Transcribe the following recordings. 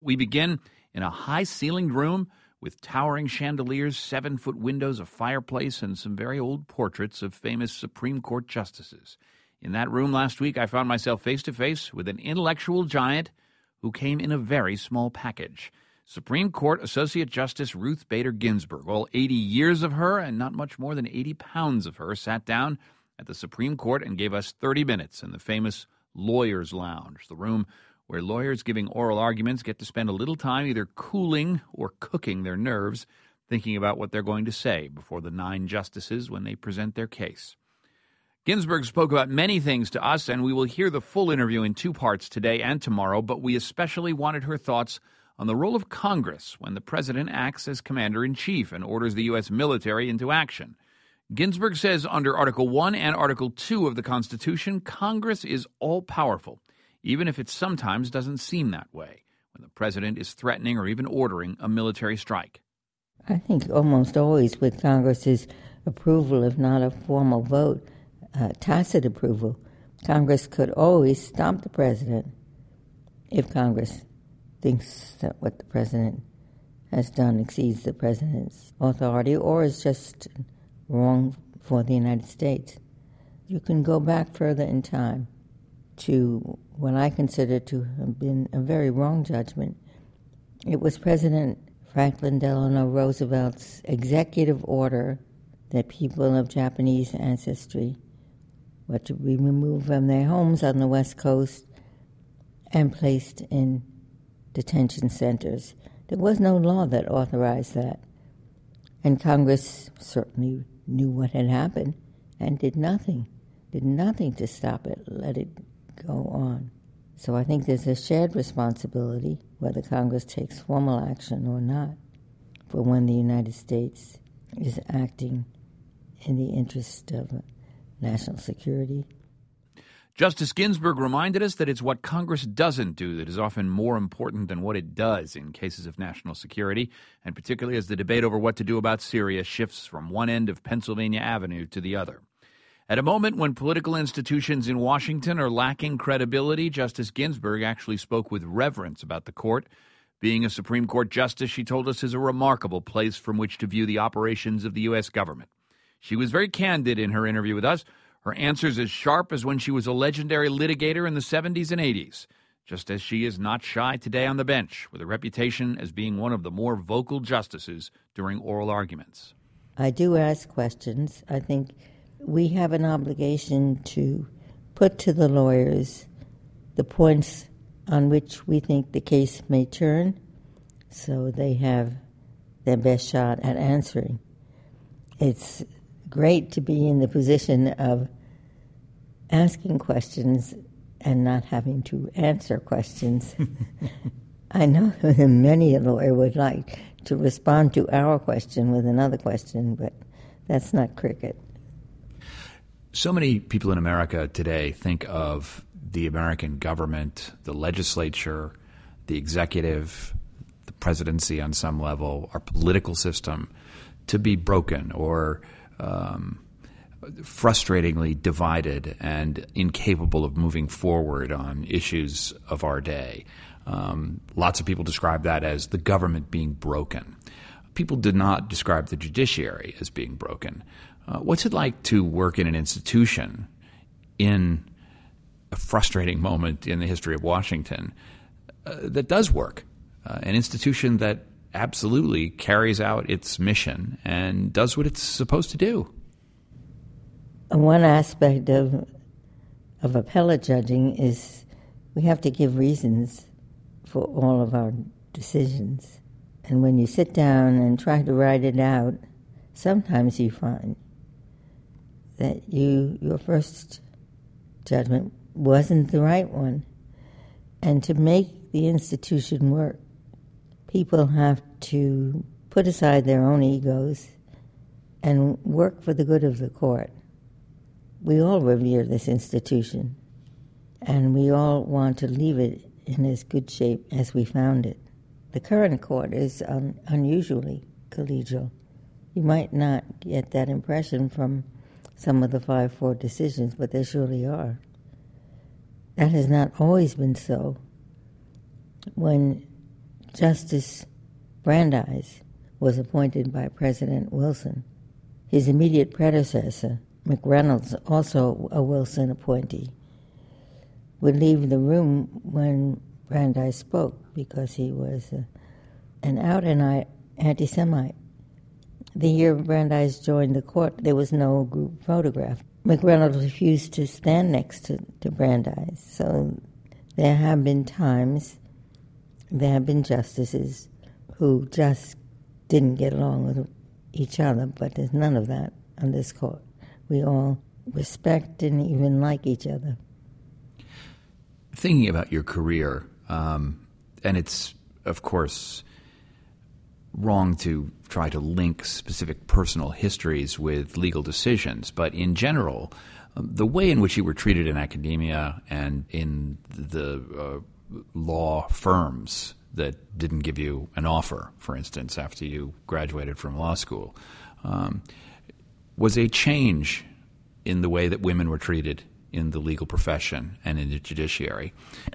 We begin in a high-ceilinged room with towering chandeliers, 7-foot windows, a fireplace, and some very old portraits of famous Supreme Court justices. In that room last week, I found myself face-to-face with an intellectual giant who came in a very small package. Supreme Court Associate Justice Ruth Bader Ginsburg. All 80 years of her and not much more than 80 pounds of her sat down at the Supreme Court and gave us 30 minutes in the famous Lawyers' Lounge, the room where lawyers giving oral arguments get to spend a little time either cooling or cooking their nerves, thinking about what they're going to say before the 9 justices when they present their case. Ginsburg spoke about many things to us, and we will hear the full interview in 2 parts today and tomorrow, but we especially wanted her thoughts on the role of Congress when the president acts as commander-in-chief and orders the U.S. military into action. Ginsburg says under Article 1 and Article 2 of the Constitution, Congress is all-powerful, even if it sometimes doesn't seem that way when the president is threatening or even ordering a military strike. I think almost always with Congress's approval, if not a formal vote, tacit approval, Congress could always stop the president if Congress thinks that what the president has done exceeds the president's authority or is just wrong for the United States. You can go back further in time to what I consider to have been a very wrong judgment. It was President Franklin Delano Roosevelt's executive order that people of Japanese ancestry were to be removed from their homes on the West Coast and placed in detention centers. There was no law that authorized that. And Congress certainly knew what had happened and did nothing to stop it, let it go on. So I think there's a shared responsibility, whether Congress takes formal action or not, for when the United States is acting in the interest of national security. Justice Ginsburg reminded us that it's what Congress doesn't do that is often more important than what it does in cases of national security, and particularly as the debate over what to do about Syria shifts from one end of Pennsylvania Avenue to the other. At a moment when political institutions in Washington are lacking credibility, Justice Ginsburg actually spoke with reverence about the court. Being a Supreme Court justice, she told us, is a remarkable place from which to view the operations of the U.S. government. She was very candid in her interview with us, her answers as sharp as when she was a legendary litigator in the 70s and 80s, just as she is not shy today on the bench, with a reputation as being one of the more vocal justices during oral arguments. I do ask questions. I think we have an obligation to put to the lawyers the points on which we think the case may turn, so they have their best shot at answering. It's great to be in the position of asking questions and not having to answer questions. I know that many a lawyer would like to respond to our question with another question, but that's not cricket. So many people in America today think of the American government, the legislature, the executive, the presidency on some level, our political system, to be broken or frustratingly divided and incapable of moving forward on issues of our day. Lots of people describe that as the government being broken. People did not describe the judiciary as being broken. What's it like to work in an institution in a frustrating moment in the history of Washington that does work, an institution that absolutely carries out its mission and does what it's supposed to do? One aspect of appellate judging is we have to give reasons for all of our decisions. And when you sit down and try to write it out, sometimes you find that your first judgment wasn't the right one. And to make the institution work, people have to put aside their own egos and work for the good of the court. We all revere this institution, and we all want to leave it in as good shape as we found it. The current court is unusually collegial. You might not get that impression from some of the 5-4 decisions, but they surely are. That has not always been so. When Justice Brandeis was appointed by President Wilson. His immediate predecessor, McReynolds, also a Wilson appointee, would leave the room when Brandeis spoke because he was an out-and-out anti-Semite. The year Brandeis joined the court, there was no group photograph. McReynolds refused to stand next to Brandeis. So there have been times, there have been justices who just didn't get along with each other, but there's none of that on this court. We all respect and even like each other. Thinking about your career, and it's, of course, wrong to try to link specific personal histories with legal decisions, but in general, the way in which you were treated in academia and in the law firms that didn't give you an offer, for instance, after you graduated from law school, was a change in the way that women were treated in the legal profession and in the judiciary.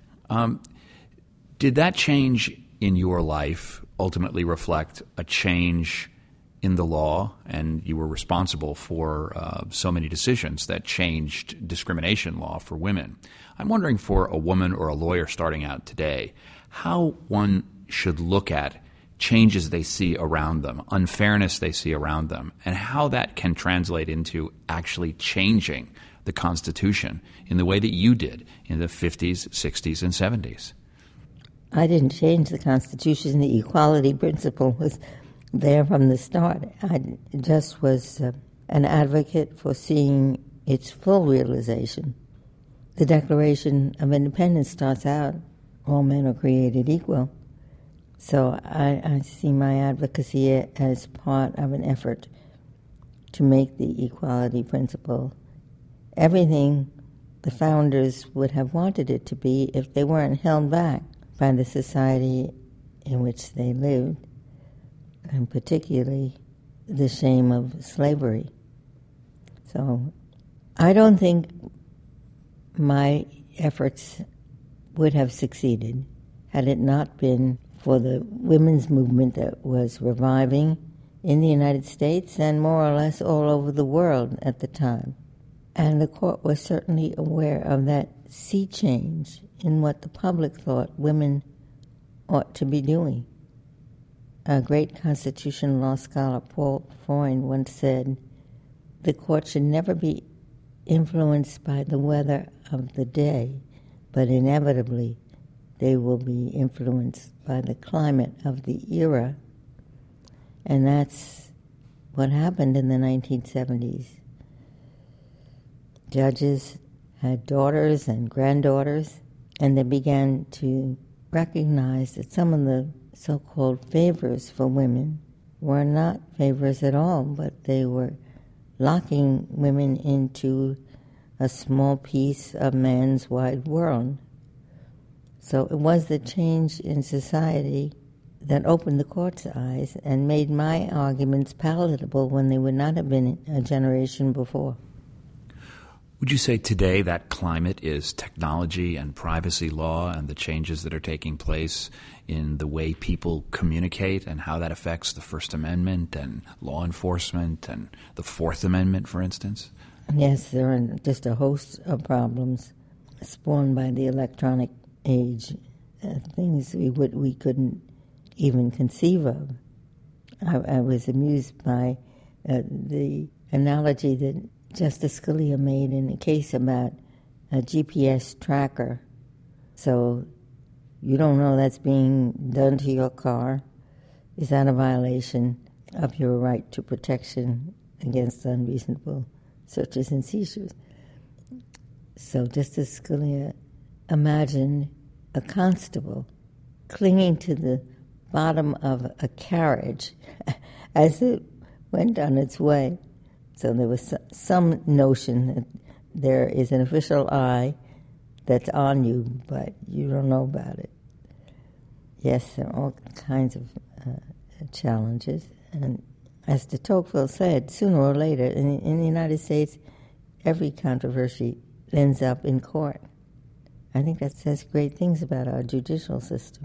Did that change in your life ultimately reflect a change in the law, and you were responsible for so many decisions that changed discrimination law for women? I'm wondering, for a woman or a lawyer starting out today, how one should look at changes they see around them, unfairness they see around them, and how that can translate into actually changing the Constitution in the way that you did in the 50s, 60s, and 70s. I didn't change the Constitution. The equality principle was there from the start. I just was an advocate for seeing its full realization. The Declaration of Independence starts out, all men are created equal. So I see my advocacy as part of an effort to make the equality principle everything the founders would have wanted it to be if they weren't held back by the society in which they lived, and particularly the shame of slavery. So I don't think my efforts would have succeeded had it not been for the women's movement that was reviving in the United States and more or less all over the world at the time. And the court was certainly aware of that sea change in what the public thought women ought to be doing. A great constitutional law scholar, Paul Freund, once said, "The court should never be influenced by the weather of the day, but inevitably they will be influenced by the climate of the era." And that's what happened in the 1970s. Judges had daughters and granddaughters, and they began to recognize that some of the so-called favors for women were not favors at all, but they were locking women into a small piece of man's wide world. So it was the change in society that opened the court's eyes and made my arguments palatable when they would not have been a generation before. Would you say today that climate is technology and privacy law and the changes that are taking place in the way people communicate and how that affects the First Amendment and law enforcement and the Fourth Amendment, for instance? Yes, there are just a host of problems spawned by the electronic age, things we couldn't even conceive of. I was amused by the analogy that Justice Scalia made in a case about a GPS tracker. So you don't know that's being done to your car. Is that a violation of your right to protection against unreasonable searches and seizures? So Justice Scalia imagined a constable clinging to the bottom of a carriage as it went on its way. So there was some notion that there is an official eye that's on you, but you don't know about it. Yes, there are all kinds of challenges. And as de Tocqueville said, sooner or later, in the United States, every controversy ends up in court. I think that says great things about our judicial system.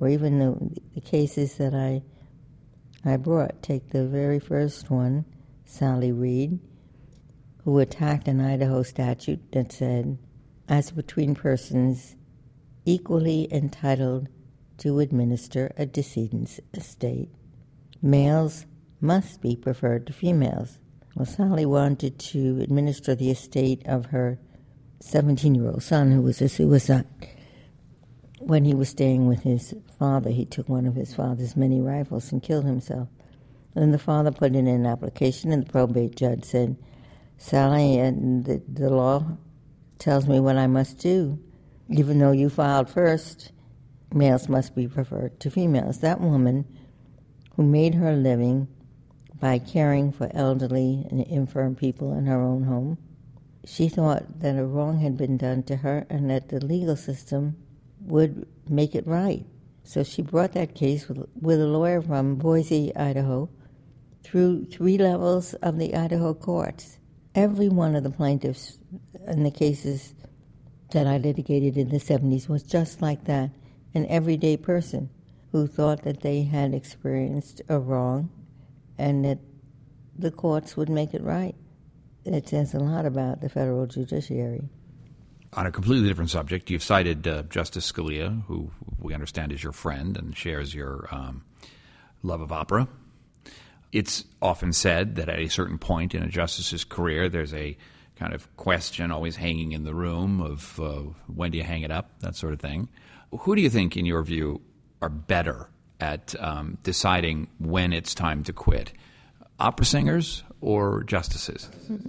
or even the cases that I brought. Take the very first one, Sally Reed, who attacked an Idaho statute that said, as between persons equally entitled to administer a decedent's estate, males must be preferred to females. Well, Sally wanted to administer the estate of her 17-year-old son, who was a suicide. When he was staying with his father, he took one of his father's many rifles and killed himself. And the father put in an application, and the probate judge said, Sally, the law tells me what I must do. Even though you filed first, males must be preferred to females. That woman, who made her living by caring for elderly and infirm people in her own home, she thought that a wrong had been done to her and that the legal system would make it right. So she brought that case with a lawyer from Boise, Idaho, through 3 levels of the Idaho courts. Every one of the plaintiffs in the cases that I litigated in the 70s was just like that, an everyday person who thought that they had experienced a wrong and that the courts would make it right. It says a lot about the federal judiciary. On a completely different subject, you've cited Justice Scalia, who we understand is your friend and shares your love of opera. It's often said that at a certain point in a justice's career, there's a kind of question always hanging in the room of when do you hang it up, that sort of thing. Who do you think, in your view, are better at deciding when it's time to quit? Opera singers or justices?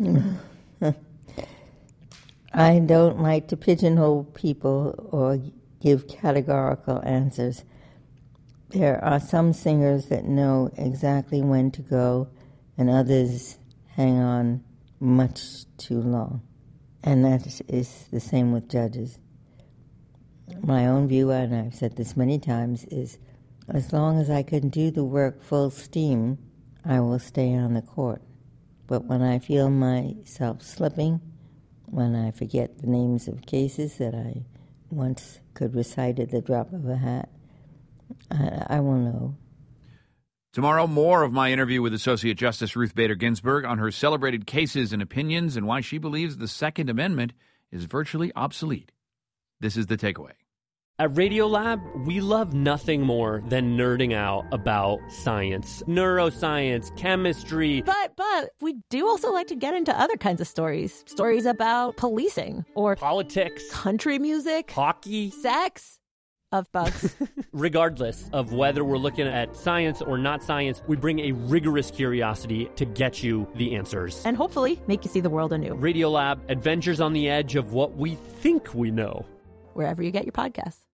I don't like to pigeonhole people or give categorical answers. There are some singers that know exactly when to go, and others hang on much too long. And that is the same with judges. My own view, and I've said this many times, is as long as I can do the work full steam, I will stay on the court. But when I feel myself slipping, when I forget the names of cases that I once could recite at the drop of a hat, I will know. Tomorrow, more of my interview with Associate Justice Ruth Bader Ginsburg on her celebrated cases and opinions and why she believes the Second Amendment is virtually obsolete. This is The Takeaway. At Radiolab, we love nothing more than nerding out about science, neuroscience, chemistry. But we do also like to get into other kinds of stories. Stories about policing or politics, country music, hockey, sex, of bugs. Regardless of whether we're looking at science or not science, we bring a rigorous curiosity to get you the answers. And hopefully make you see the world anew. Radiolab, adventures on the edge of what we think we know. Wherever you get your podcasts.